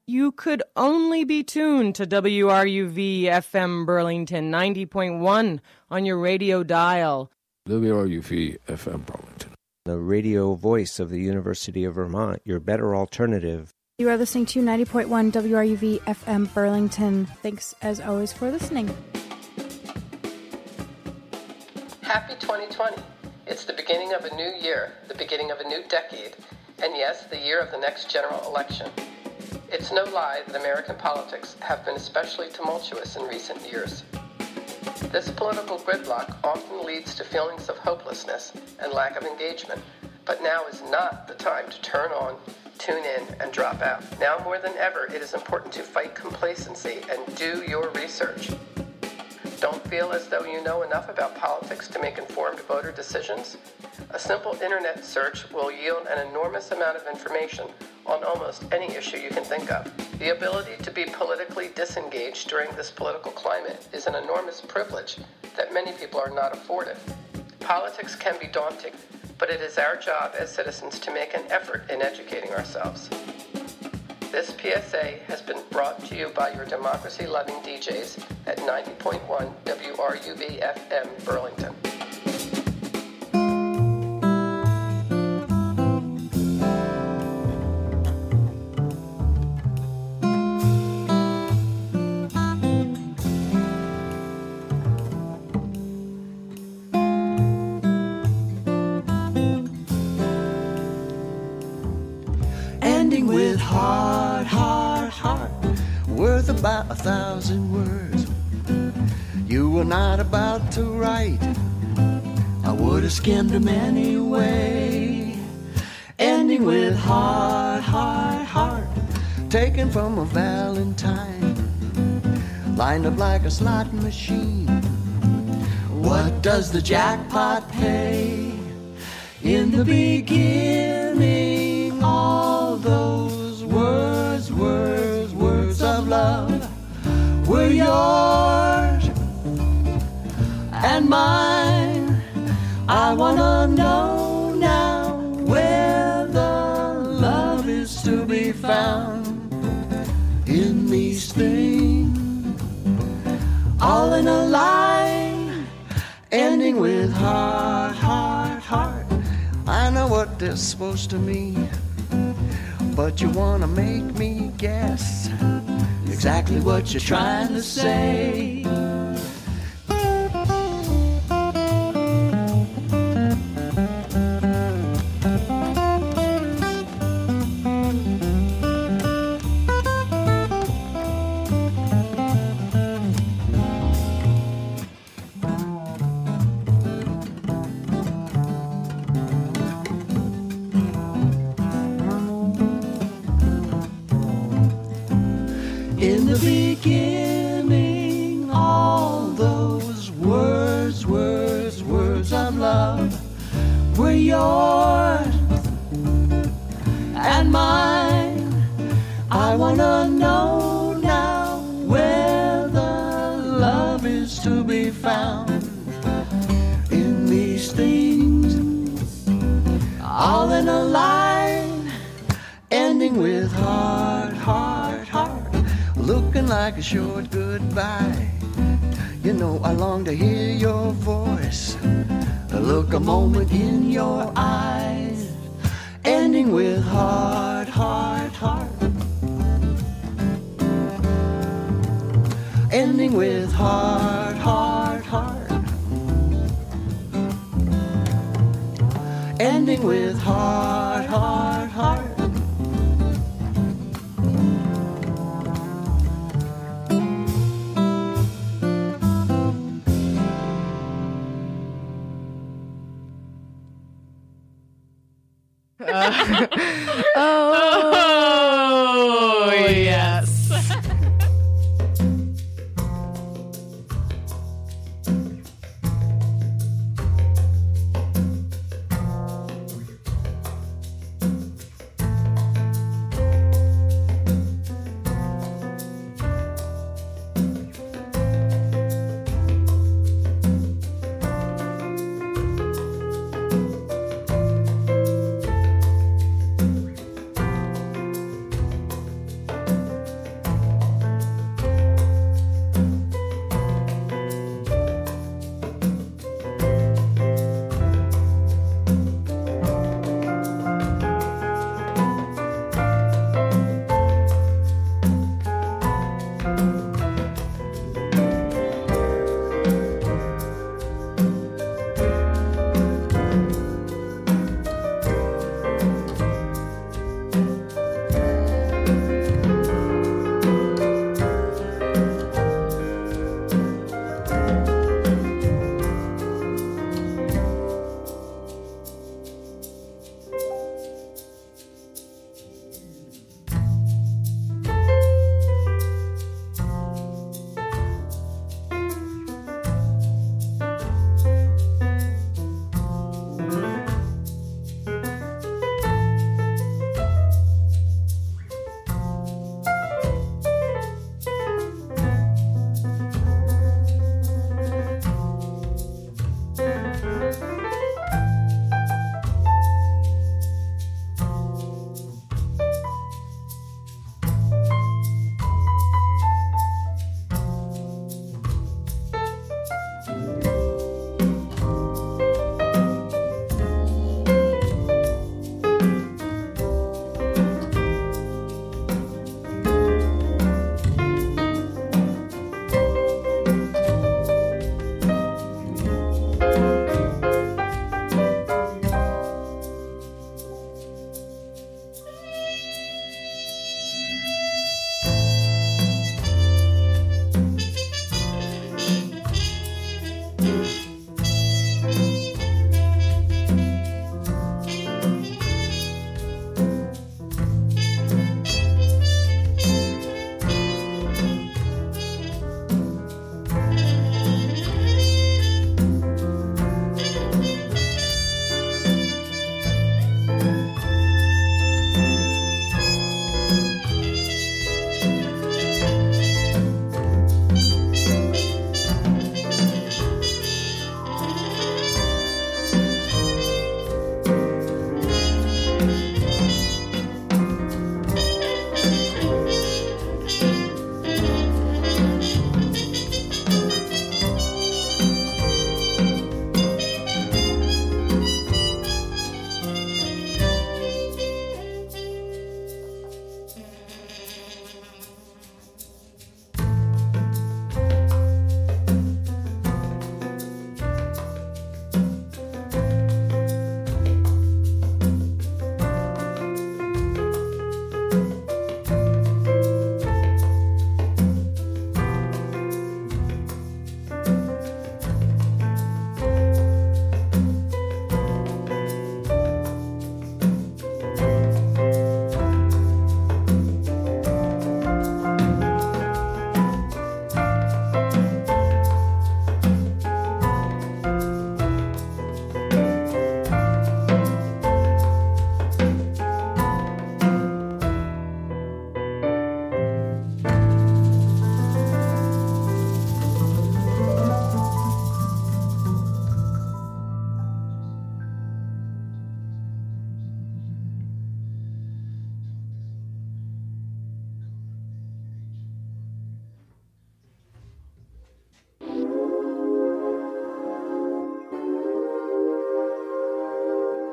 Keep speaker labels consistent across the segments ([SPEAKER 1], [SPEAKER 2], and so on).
[SPEAKER 1] You could only be tuned to WRUV FM Burlington 90.1 on your radio dial.
[SPEAKER 2] WRUV FM Burlington.
[SPEAKER 3] The radio voice of the University of Vermont, your better alternative.
[SPEAKER 4] You are listening to 90.1 WRUV FM Burlington. Thanks, as always, for listening.
[SPEAKER 5] Happy 2020. It's the beginning of a new year, the beginning of a new decade, and yes, the year of the next general election. It's no lie that American politics have been especially tumultuous in recent years. This political gridlock often leads to feelings of hopelessness and lack of engagement, but now is not the time to turn on, tune in, and drop out. Now more than ever, it is important to fight complacency and do your research. Don't feel as though you know enough about politics to make informed voter decisions? A simple internet search will yield an enormous amount of information on almost any issue you can think of. The ability to be politically disengaged during this political climate is an enormous privilege that many people are not afforded. Politics can be daunting, but it is our job as citizens to make an effort in educating ourselves. This PSA has been brought to you by your democracy-loving DJs at 90.1 WRUV FM Burlington.
[SPEAKER 6] Ending with heart, worth about 1,000 words. You were not about to write, I would have skimmed them anyway. Ending with heart, taken from a valentine, lined up like a slot machine. What does the jackpot pay? In the beginning, all those words of love were yours and mine. I wanna know now where the love is to be found in these things, all in a line, ending with heart. I know what they're supposed to mean, but you wanna make me guess exactly what you're trying to say. In the beginning, all those words of love were yours and mine. I wanna know now where the love is to be found in these things, all in a line, ending with heart. Looking like a short goodbye. You know I long to hear your voice, look a moment in your eyes, ending with heart. Ending with heart. Ending with heart.
[SPEAKER 1] Oh, yes.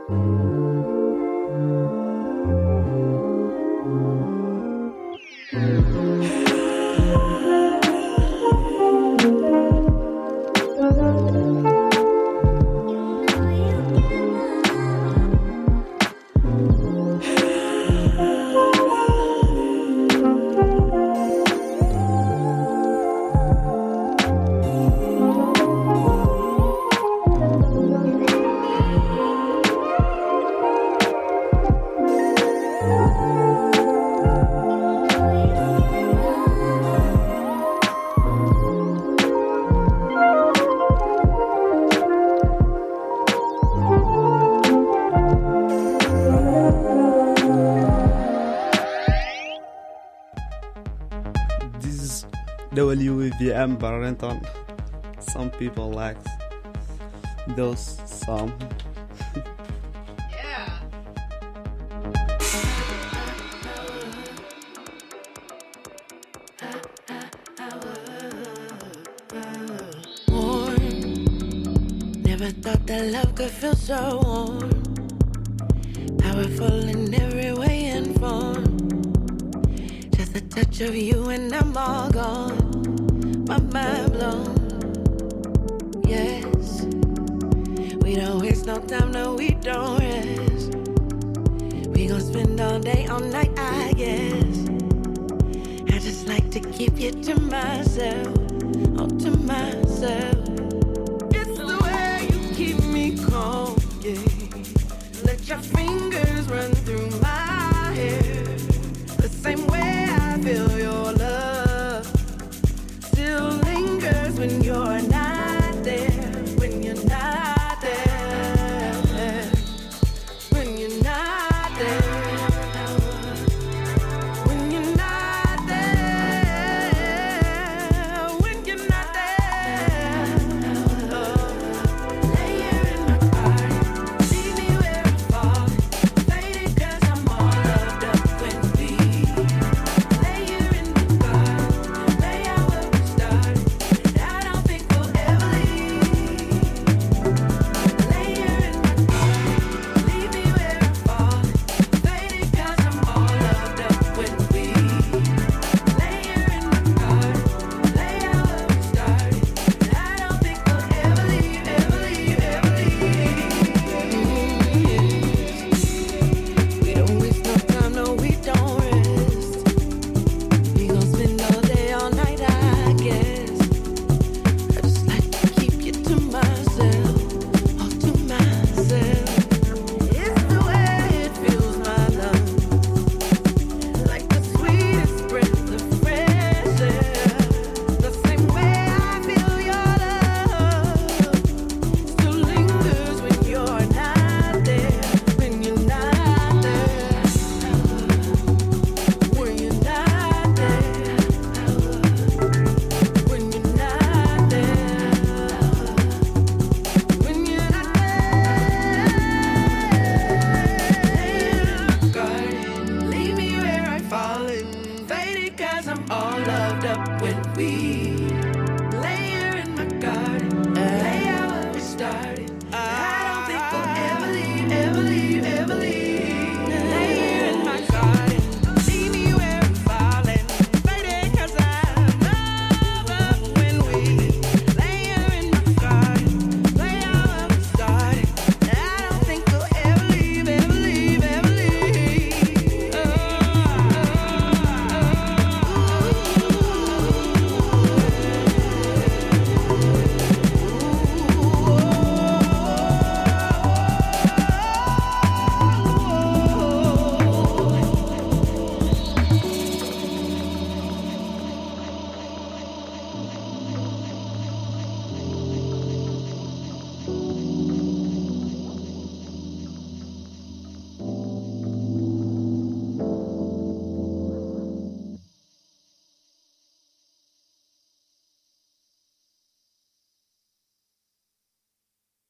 [SPEAKER 7] WVM Burlington. Some people like those songs.
[SPEAKER 5] Yeah.
[SPEAKER 6] Warm. Never thought that love could feel so warm. Powerful in every way and form. Just a touch of you and I'm all gone. My mind blown. Yes. We don't waste no time, no, we don't rest. We gon' spend all day, all night, I guess. I just like to keep you to myself, all to myself.